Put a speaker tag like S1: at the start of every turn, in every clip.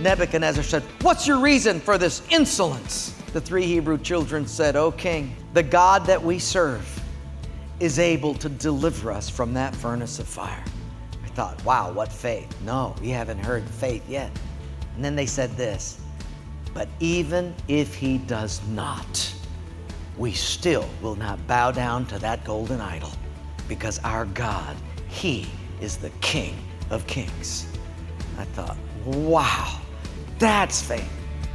S1: Nebuchadnezzar said, "What's your reason for this insolence?" The 3 Hebrew children said, "O king, the God that we serve is able to deliver us from that furnace of fire." I thought, wow, what faith? No, you haven't heard faith yet. And then they said this, "But even if he does not, we still will not bow down to that golden idol, because our God, he is the King of Kings." I thought, wow, that's faith.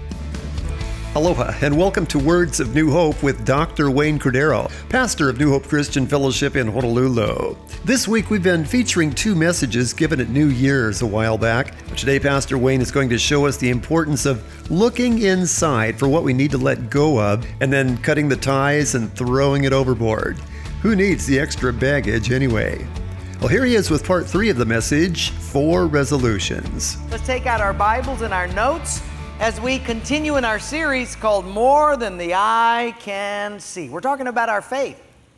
S2: Aloha, and welcome to Words of New Hope with Dr. Wayne Cordero, pastor of New Hope Christian Fellowship in Honolulu. This week we've been featuring 2 messages given at New Year's a while back. Today, Pastor Wayne is going to show us the importance of looking inside for what we need to let go of, and then cutting the ties and throwing it overboard. Who needs the extra baggage anyway? Well, here he is with part 3 of the message, 4 resolutions.
S1: Let's take out our Bibles and our notes as we continue in our series called More Than the Eye Can See. We're talking about our faith.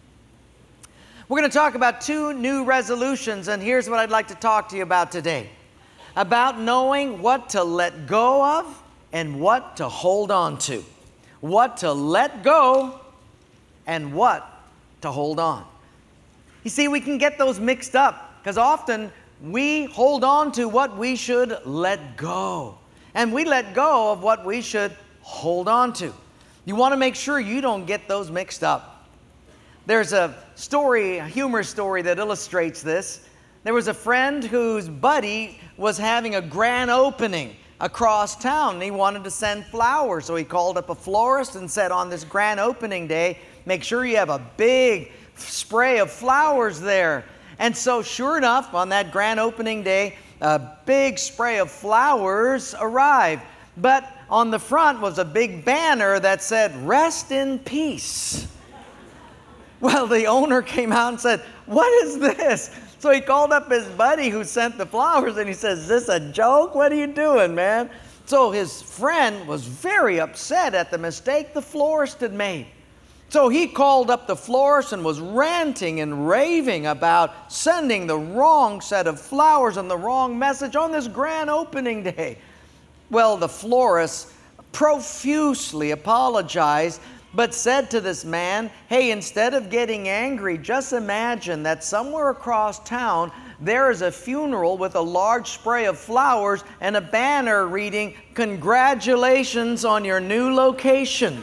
S1: We're going to talk about 2 new resolutions, and here's what I'd like to talk to you about today. About knowing what to let go of and what to hold on to. What to let go and what to hold on. You see, we can get those mixed up because often we hold on to what we should let go. And we let go of what we should hold on to. You want to make sure you don't get those mixed up. There's a story, a humor story that illustrates this. There was a friend whose buddy was having a grand opening across town. He wanted to send flowers, so he called up a florist and said, on this grand opening day, make sure you have a big spray of flowers there. And so sure enough, on that grand opening day, a big spray of flowers arrived. But on the front was a big banner that said, "Rest in peace." Well, the owner came out and said, "What is this?" So he called up his buddy who sent the flowers and he says, "Is this a joke? What are you doing, man?" So his friend was very upset at the mistake the florist had made. So he called up the florist and was ranting and raving about sending the wrong set of flowers and the wrong message on this grand opening day. Well, the florist profusely apologized, but said to this man, "Hey, instead of getting angry, just imagine that somewhere across town there is a funeral with a large spray of flowers and a banner reading, 'Congratulations on your new location.'"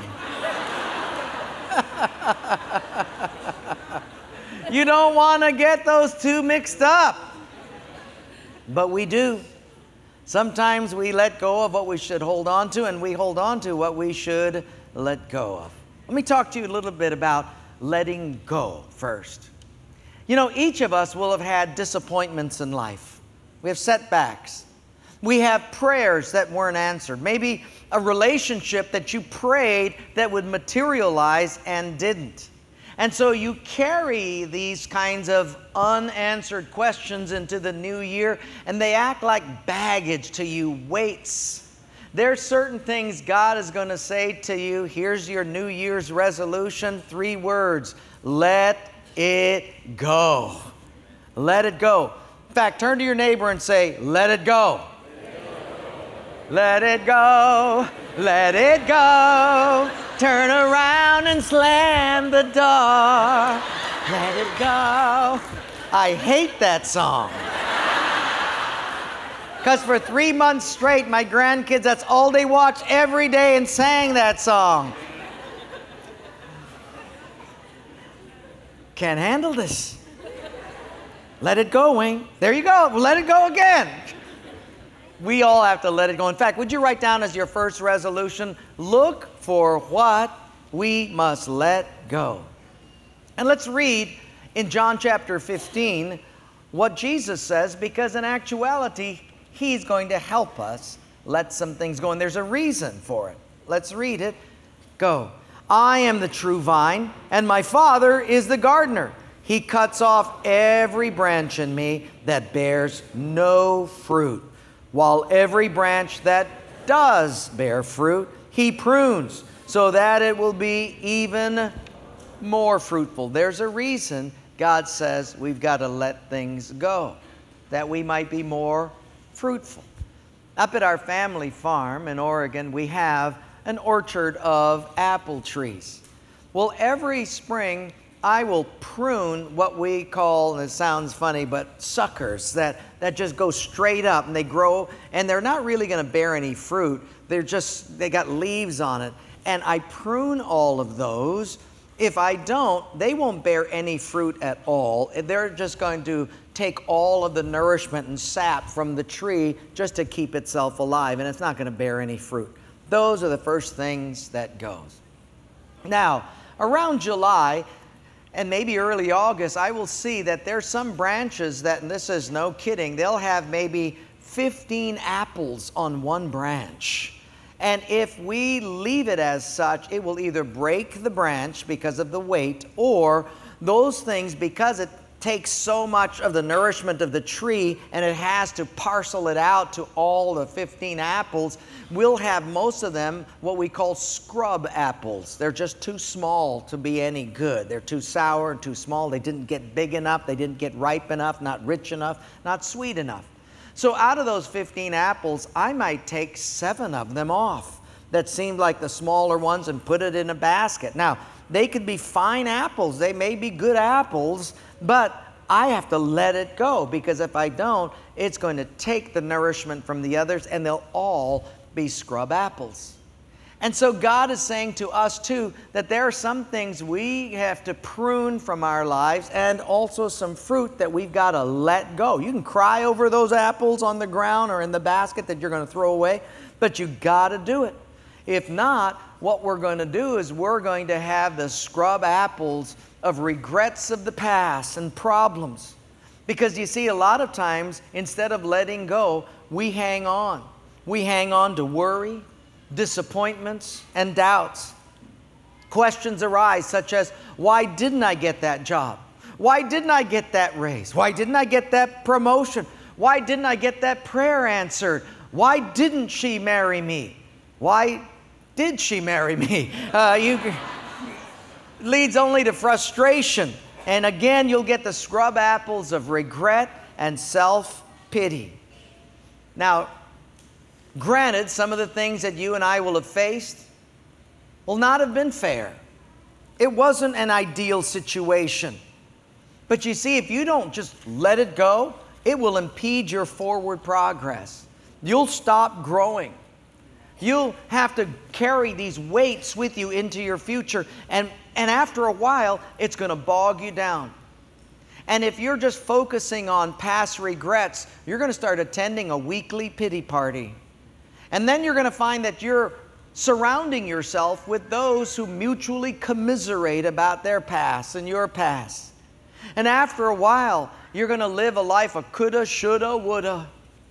S1: You don't want to get those 2 mixed up. But we do. Sometimes we let go of what we should hold on to, and we hold on to what we should let go of. Let me talk to you a little bit about letting go first. You know, each of us will have had disappointments in life. We have setbacks. We have prayers that weren't answered. Maybe a relationship that you prayed that would materialize and didn't. And so you carry these kinds of unanswered questions into the new year, and they act like baggage to you, weights. There's certain things God is going to say to you. Here's your New Year's resolution, 3 words. Let it go. Let it go. In fact, turn to your neighbor and say, "Let it go." Let it go, let it go. Turn around and slam the door. Let it go. I hate that song. Because for 3 months straight, my grandkids, that's all they watched every day and sang that song. Can't handle this. Let it go, Wayne. There you go. Let it go again. We all have to let it go. In fact, would you write down as your first resolution, look for what we must let go. And let's read in John chapter 15 what Jesus says, because in actuality, He's going to help us let some things go. And there's a reason for it. Let's read it. Go. "I am the true vine, and my Father is the gardener. He cuts off every branch in me that bears no fruit, while every branch that does bear fruit, He prunes, so that it will be even more fruitful." There's a reason God says we've got to let things go, that we might be more fruitful. Up at our family farm in Oregon, we have an orchard of apple trees. Well, every spring, I will prune what we call, and it sounds funny, but suckers that just go straight up and they grow, and they're not really going to bear any fruit. They got leaves on it. And I prune all of those. If I don't, they won't bear any fruit at all. They're just going to take all of the nourishment and sap from the tree just to keep itself alive, and it's not going to bear any fruit. Those are the first things that goes. Now, around July and maybe early August, I will see that there's some branches that, and this is no kidding, they'll have maybe 15 apples on one branch. And if we leave it as such, it will either break the branch because of the weight, or those things, because it takes so much of the nourishment of the tree and it has to parcel it out to all the 15 apples, we'll have most of them what we call scrub apples. They're just too small to be any good. They're too sour and too small. They didn't get big enough. They didn't get ripe enough, not rich enough, not sweet enough. So out of those 15 apples, I might take 7 of them off that seemed like the smaller ones and put it in a basket. Now, they could be fine apples. They may be good apples, but I have to let it go, because if I don't, it's going to take the nourishment from the others and they'll all be scrub apples. And so God is saying to us too that there are some things we have to prune from our lives, and also some fruit that we've got to let go. You can cry over those apples on the ground or in the basket that you're going to throw away, but you got to do it. If not, what we're going to do is we're going to have the scrub apples of regrets of the past and problems. Because you see, a lot of times, instead of letting go, we hang on. We hang on to worry, disappointments, and doubts. Questions arise such as, why didn't I get that job? Why didn't I get that raise? Why didn't I get that promotion? Why didn't I get that prayer answered? Why didn't she marry me? Why did she marry me? Leads only to frustration. And again, you'll get the scrub apples of regret and self-pity. Now, granted, some of the things that you and I will have faced will not have been fair. It wasn't an ideal situation. But you see, if you don't just let it go, it will impede your forward progress. You'll stop growing. You'll have to carry these weights with you into your future, and after a while, it's going to bog you down. And if you're just focusing on past regrets, you're going to start attending a weekly pity party. And then you're going to find that you're surrounding yourself with those who mutually commiserate about their past and your past. And after a while, you're going to live a life of coulda, shoulda, woulda.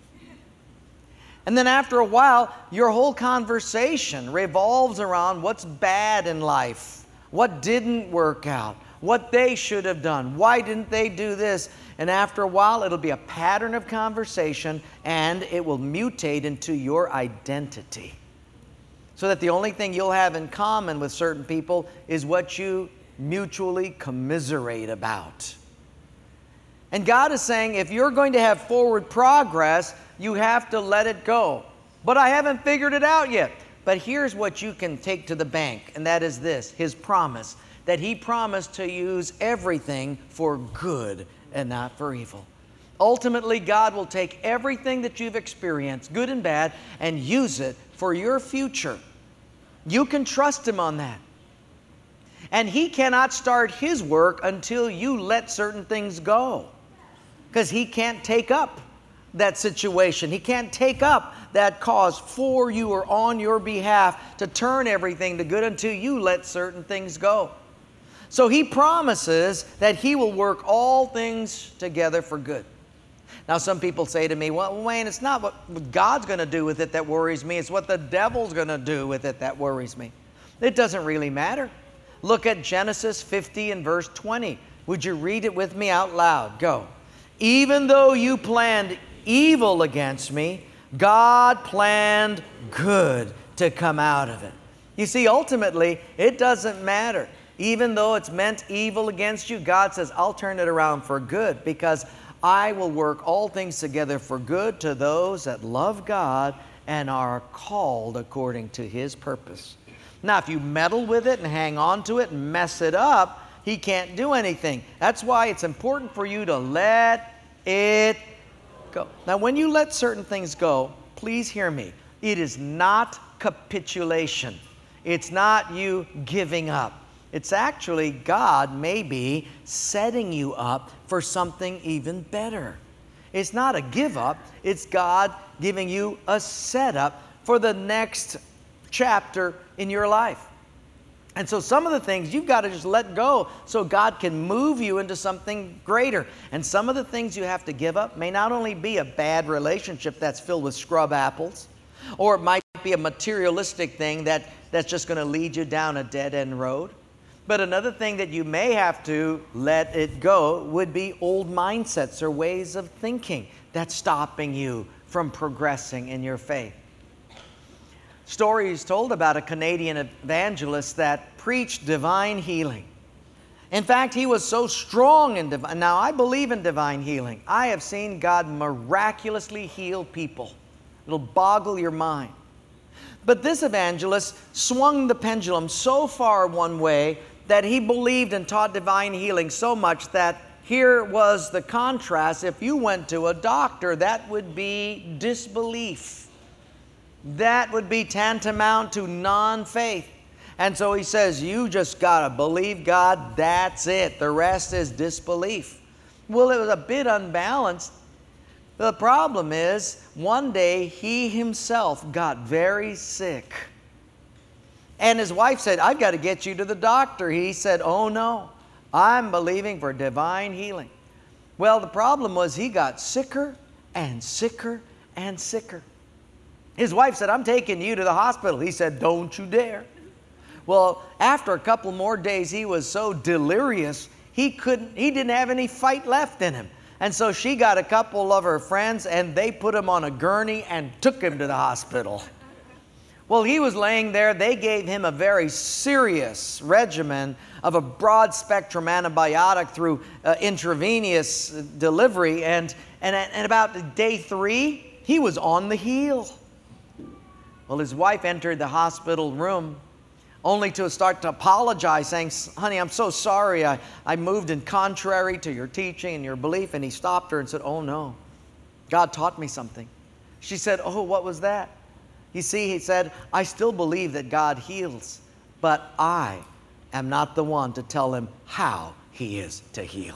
S1: And then after a while, your whole conversation revolves around what's bad in life, what didn't work out, what they should have done, why didn't they do this? And after a while, it'll be a pattern of conversation, and it will mutate into your identity. So that the only thing you'll have in common with certain people is what you mutually commiserate about. And God is saying, if you're going to have forward progress, you have to let it go. But I haven't figured it out yet. But here's what you can take to the bank, and that is this, His promise, that He promised to use everything for good and not for evil. Ultimately, God will take everything that you've experienced, good and bad, and use it for your future. You can trust Him on that. And He cannot start His work until you let certain things go, because He can't take up that situation. He can't take up that cause for you or on your behalf to turn everything to good until you let certain things go. So He promises that He will work all things together for good. Now, some people say to me, well, Wayne, it's not what God's going to do with it that worries me. It's what the devil's going to do with it that worries me. It doesn't really matter. Look at Genesis 50 and verse 20. Would you read it with me out loud? Go. Even though you planned evil against me, God planned good to come out of it. You see, ultimately, it doesn't matter. Even though it's meant evil against you, God says, I'll turn it around for good, because I will work all things together for good to those that love God and are called according to His purpose. Now, if you meddle with it and hang on to it and mess it up, He can't do anything. That's why it's important for you to let it go. Now, when you let certain things go, please hear me. It is not capitulation. It's not you giving up. It's actually God maybe setting you up for something even better. It's not a give up. It's God giving you a setup for the next chapter in your life. And so some of the things you've got to just let go so God can move you into something greater. And some of the things you have to give up may not only be a bad relationship that's filled with scrub apples, or it might be a materialistic thing that's just going to lead you down a dead-end road. But another thing that you may have to let it go would be old mindsets or ways of thinking that's stopping you from progressing in your faith. Stories told about a Canadian evangelist that preached divine healing. In fact, he was so strong in divine. Now, I believe in divine healing. I have seen God miraculously heal people. It'll boggle your mind. But this evangelist swung the pendulum so far one way that he believed and taught divine healing so much that here was the contrast. If you went to a doctor, that would be disbelief. That would be tantamount to non-faith. And so he says, you just got to believe God, that's it. The rest is disbelief. Well, it was a bit unbalanced. The problem is, one day he himself got very sick. And his wife said, I've got to get you to the doctor. He said, oh no, I'm believing for divine healing. Well, the problem was he got sicker and sicker and sicker. His wife said, I'm taking you to the hospital. He said, don't you dare. Well, after a couple more days, he was so delirious, he didn't have any fight left in him. And so she got a couple of her friends and they put him on a gurney and took him to the hospital. Well, he was laying there. They gave him a very serious regimen of a broad spectrum antibiotic through intravenous delivery. And about day 3, he was on the heel. Well, his wife entered the hospital room only to start to apologize, saying, honey, I'm so sorry. I moved in contrary to your teaching and your belief. And he stopped her and said, oh no, God taught me something. She said, oh, what was that? You see, he said, I still believe that God heals, but I am not the one to tell him how he is to heal.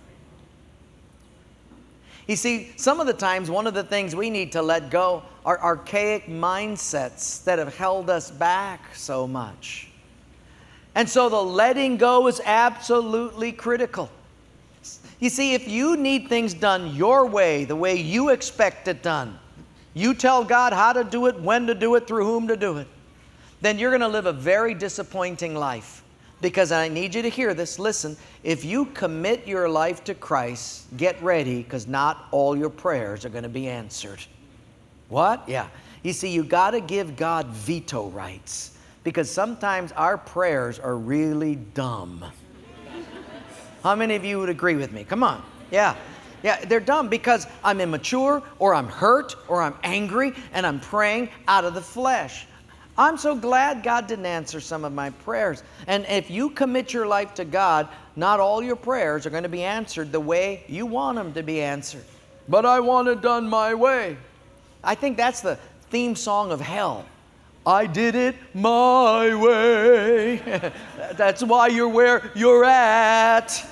S1: You see, some of the times, one of the things we need to let go are archaic mindsets that have held us back so much. And so the letting go is absolutely critical. You see, if you need things done your way, the way you expect it done, you tell God how to do it, when to do it, through whom to do it, then you're going to live a very disappointing life. Because I need you to hear this. Listen, if you commit your life to Christ, get ready, because not all your prayers are going to be answered. What? Yeah. You see, you got to give God veto rights, because sometimes our prayers are really dumb. How many of you would agree with me? Come on. Yeah. Yeah, they're dumb because I'm immature, or I'm hurt, or I'm angry, and I'm praying out of the flesh. I'm so glad God didn't answer some of my prayers. And if you commit your life to God, not all your prayers are going to be answered the way you want them to be answered. But I want it done my way. I think that's the theme song of hell. I did it my way. That's why you're where you're at.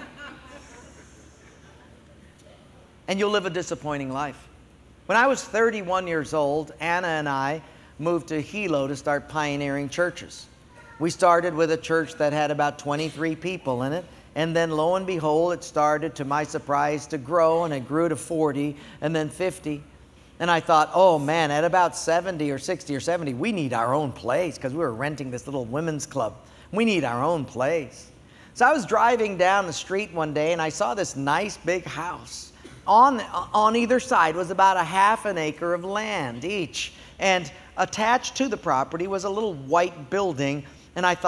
S1: And you'll live a disappointing life. When I was 31 years old, Anna and I moved to Hilo to start pioneering churches. We started with a church that had about 23 people in it, and then lo and behold, it started, to my surprise, to grow, and it grew to 40, and then 50. And I thought, oh man, at about 70 or 60 or 70, we need our own place, because we were renting this little women's club. We need our own place. So I was driving down the street one day, and I saw this nice big house. On either side was about a half an acre of land each. And attached to the property was a little white building. And I thought,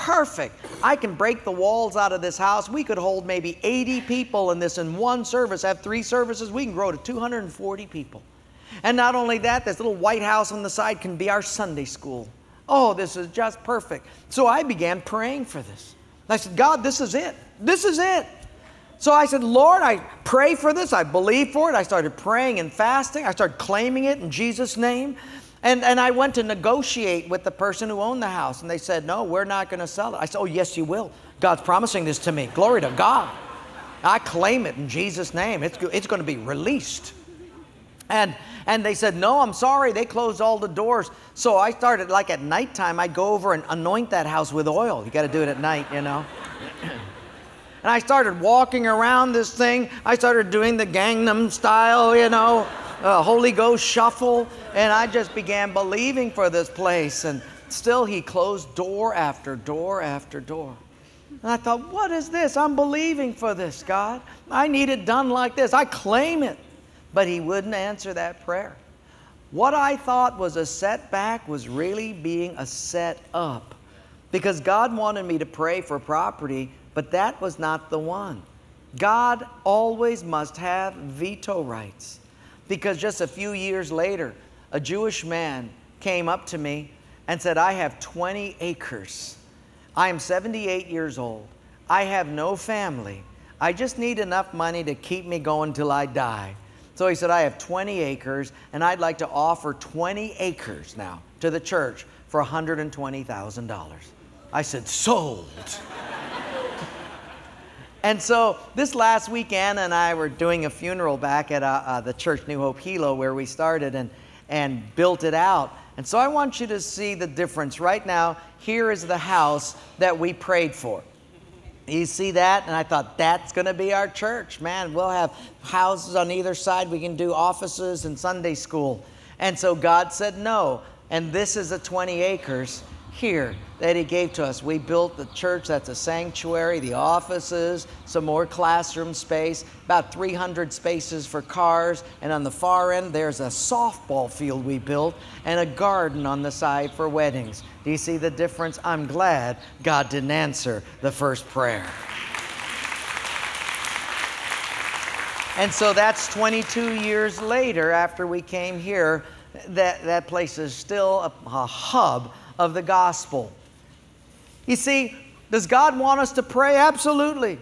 S1: perfect. I can break the walls out of this house. We could hold maybe 80 people in this in one service, have 3 services. We can grow to 240 people. And not only that, this little white house on the side can be our Sunday school. Oh, this is just perfect. So I began praying for this. I said, God, this is it. This is it. So I said, Lord, I pray for this. I believe for it. I started praying and fasting. I started claiming it in Jesus' name. And I went to negotiate with the person who owned the house. And they said, no, we're not going to sell it. I said, oh, yes, you will. God's promising this to me. Glory to God. I claim it in Jesus' name. It's going to be released. And they said, no, I'm sorry. They closed all the doors. So I started, like at nighttime, I'd go over and anoint that house with oil. You got to do it at night, you know. And I started walking around this thing. I started doing the Gangnam style, you know, Holy Ghost shuffle. And I just began believing for this place. And still he closed door after door after door. And I thought, what is this? I'm believing for this, God. I need it done like this. I claim it. But he wouldn't answer that prayer. What I thought was a setback was really being a set up. Because God wanted me to pray for property, but that was not the one. God always must have veto rights. Because just a few years later, a Jewish man came up to me and said, I have 20 acres. I am 78 years old. I have no family. I just need enough money to keep me going till I die. So he said, I have 20 acres, and I'd like to offer 20 acres now to the church for $120,000. I said, sold. And so this last week, Anna and I were doing a funeral back at the church, New Hope Hilo, where we started and built it out. And so I want you to see the difference. Right now, here is the house that we prayed for. You see that? And I thought, that's going to be our church. Man, we'll have houses on either side. We can do offices and Sunday school. And so God said no. And this is the 20 acres here that he gave to us. We built the church. That's a sanctuary, the offices, some more classroom space, about 300 spaces for cars. And on the far end, there's a softball field we built and a garden on the side for weddings. Do you see the difference? I'm glad God didn't answer the first prayer. And so that's 22 years later after we came here, that place is still a hub of the gospel. You see, does God want us to pray? Absolutely.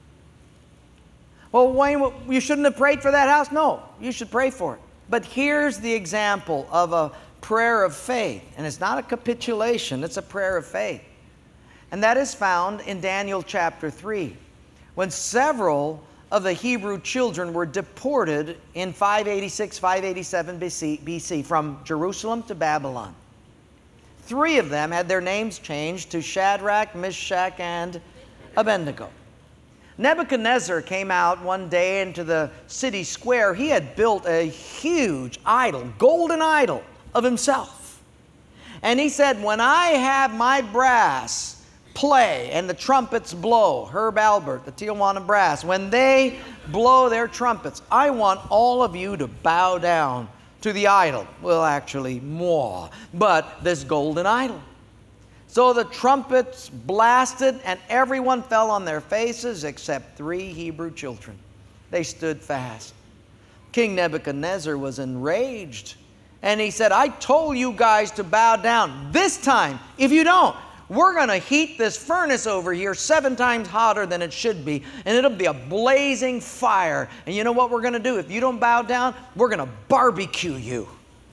S1: Well, Wayne, you shouldn't have prayed for that house? No, you should pray for it. But here's the example of a prayer of faith. And it's not a capitulation, it's a prayer of faith. And that is found in Daniel chapter 3, when several of the Hebrew children were deported in 586, 587 BC from Jerusalem to Babylon. 3 of them had their names changed to Shadrach, Meshach, and Abednego. Nebuchadnezzar came out one day into the city square. He had built a huge idol, golden idol of himself. And he said, when I have my brass play and the trumpets blow, Herb Albert, the Tijuana Brass, when they blow their trumpets, I want all of you to bow down to the idol. Well, actually, more, but this golden idol. So the trumpets blasted, and everyone fell on their faces except 3 Hebrew children. They stood fast. King Nebuchadnezzar was enraged, and he said, I told you guys to bow down. This time, if you don't, we're going to heat this furnace over here 7 times hotter than it should be, and it'll be a blazing fire. And you know what we're going to do? If you don't bow down, we're going to barbecue you.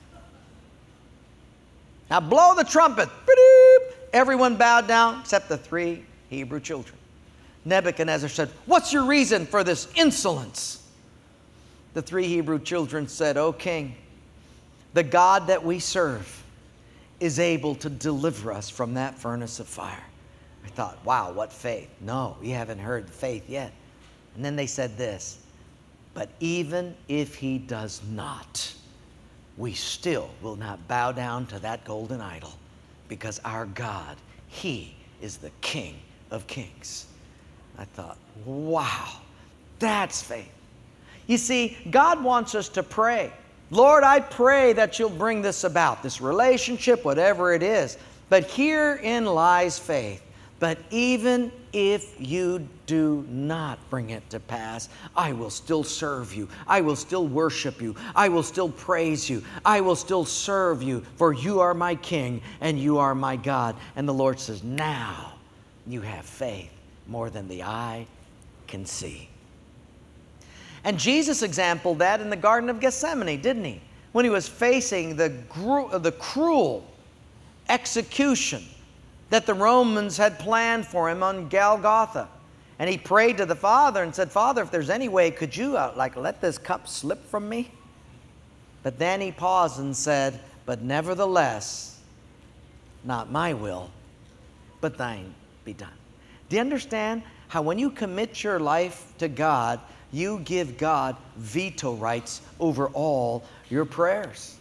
S1: Now blow the trumpet. Everyone bowed down except the 3 Hebrew children. Nebuchadnezzar said, what's your reason for this insolence? The 3 Hebrew children said, O king, the God that we serve is able to deliver us from that furnace of fire. I thought, wow, what faith. No, you haven't heard the faith yet. And then they said this, but even if he does not, we still will not bow down to that golden idol, because our God, he is the King of Kings. I thought, wow, that's faith. You see, God wants us to pray. Lord, I pray that you'll bring this about, this relationship, whatever it is. But herein lies faith. But even if you do not bring it to pass, I will still serve you. I will still worship you. I will still praise you. I will still serve you, for you are my King and you are my God. And the Lord says, now you have faith more than the eye can see. And Jesus exampled that in the Garden of Gethsemane, didn't he? When he was facing the cruel execution that the Romans had planned for him on Golgotha. And he prayed to the Father and said, Father, if there's any way, could you let this cup slip from me? But then he paused and said, but nevertheless, not my will, but thine be done. Do you understand how when you commit your life to God, you give God veto rights over all your prayers?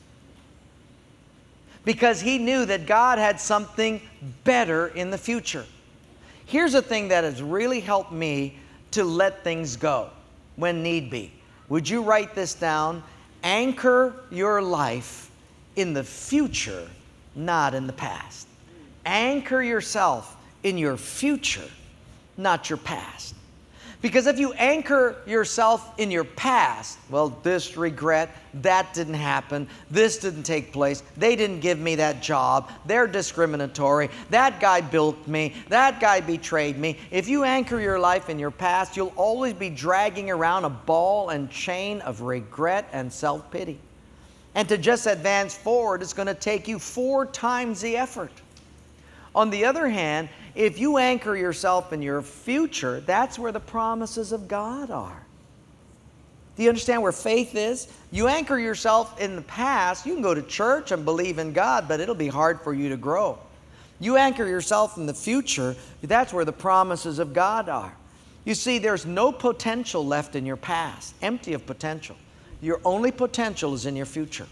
S1: Because he knew that God had something better in the future. Here's a thing that has really helped me to let things go when need be. Would you write this down? Anchor your life in the future, not in the past. Anchor yourself in your future, not your past. Because if you anchor yourself in your past, well, this regret, that didn't happen, this didn't take place, they didn't give me that job, they're discriminatory, that guy bilked me, that guy betrayed me. If you anchor your life in your past, you'll always be dragging around a ball and chain of regret and self-pity. And to just advance forward, it's going to take you 4 times the effort. On the other hand, if you anchor yourself in your future, that's where the promises of God are. Do you understand where faith is? You anchor yourself in the past, you can go to church and believe in God, but it'll be hard for you to grow. You anchor yourself in the future, that's where the promises of God are. You see, there's no potential left in your past, empty of potential. Your only potential is in your future.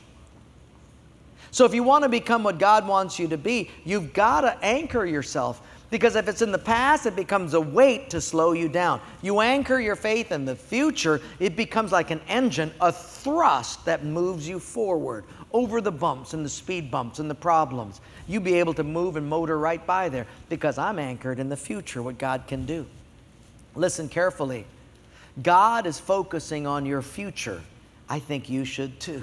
S1: So if you want to become what God wants you to be, you've got to anchor yourself. Because if it's in the past, it becomes a weight to slow you down. You anchor your faith in the future, it becomes like an engine, a thrust that moves you forward over the bumps and the speed bumps and the problems. You'll be able to move and motor right by there because I'm anchored in the future, what God can do. Listen carefully. God is focusing on your future. I think you should too.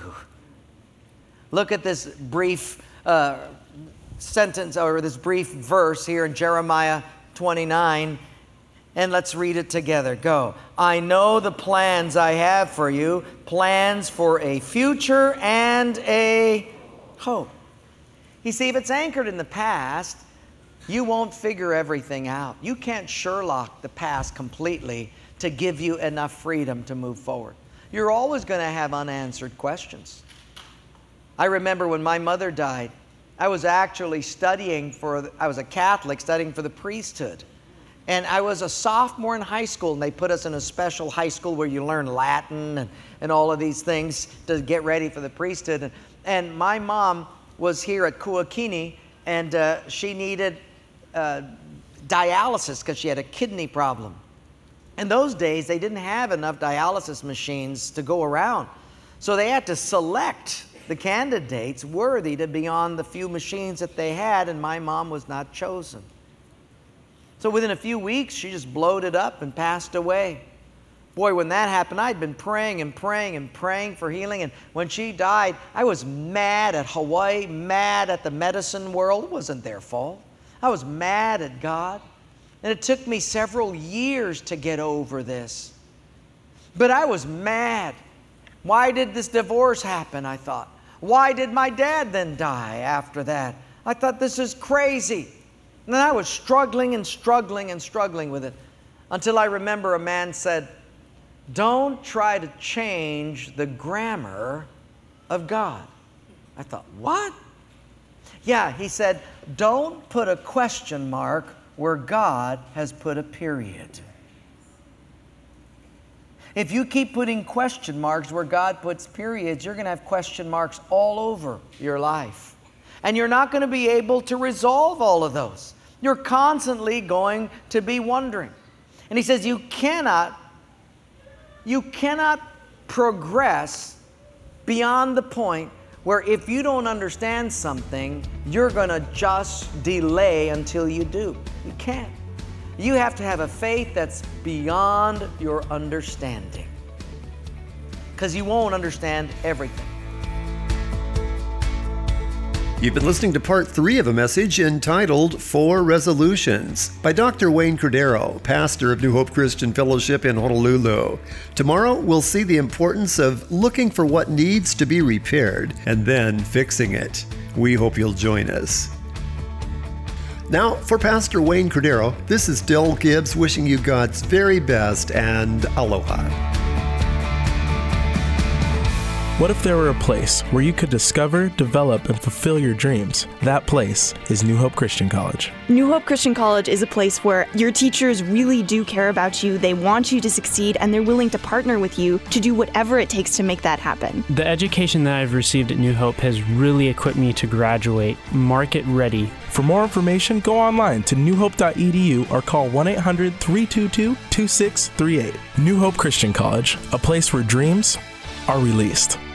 S1: Look at this brief sentence or this brief verse here in Jeremiah 29, and let's read it together. Go. I know the plans I have for you, plans for a future and a hope. You see, if it's anchored in the past, you won't figure everything out. You can't Sherlock the past completely to give you enough freedom to move forward. You're always going to have unanswered questions. I remember when my mother died, I was actually I was a Catholic studying for the priesthood. And I was a sophomore in high school, and they put us in a special high school where you learn Latin and all of these things to get ready for the priesthood. And my mom was here at Kuakini, and she needed dialysis because she had a kidney problem. In those days, they didn't have enough dialysis machines to go around. So they had to select the candidates worthy to be on the few machines that they had, and my mom was not chosen. So within a few weeks, she just bloated up and passed away. Boy, when that happened, I'd been praying and praying and praying for healing, and when she died, I was mad at Hawaii, mad at the medicine world. It wasn't their fault. I was mad at God, and it took me several years to get over this. But I was mad. Why did this divorce happen, I thought? Why did my dad then die after that? I thought, this is crazy. And then I was struggling and struggling and struggling with it until I remember a man said, don't try to change the grammar of God. I thought, what? Yeah, he said, don't put a question mark where God has put a period. If you keep putting question marks where God puts periods, you're going to have question marks all over your life. And you're not going to be able to resolve all of those. You're constantly going to be wondering. And he says you cannot progress beyond the point where if you don't understand something, you're going to just delay until you do. You can't. You have to have a faith that's beyond your understanding, because you won't understand everything.
S2: You've been listening to part 3 of a message entitled 4 Resolutions by Dr. Wayne Cordeiro, pastor of New Hope Christian Fellowship in Honolulu. Tomorrow, we'll see the importance of looking for what needs to be repaired and then fixing it. We hope you'll join us. Now, for Pastor Wayne Cordeiro, this is Del Gibbs wishing you God's very best and aloha.
S3: What if there were a place where you could discover, develop, and fulfill your dreams? That place is New Hope Christian College.
S4: New Hope Christian College is a place where your teachers really do care about you, they want you to succeed, and they're willing to partner with you to do whatever it takes to make that happen.
S5: The education that I've received at New Hope has really equipped me to graduate market ready.
S3: For more information, go online to newhope.edu or call 1-800-322-2638. New Hope Christian College, a place where dreams are released.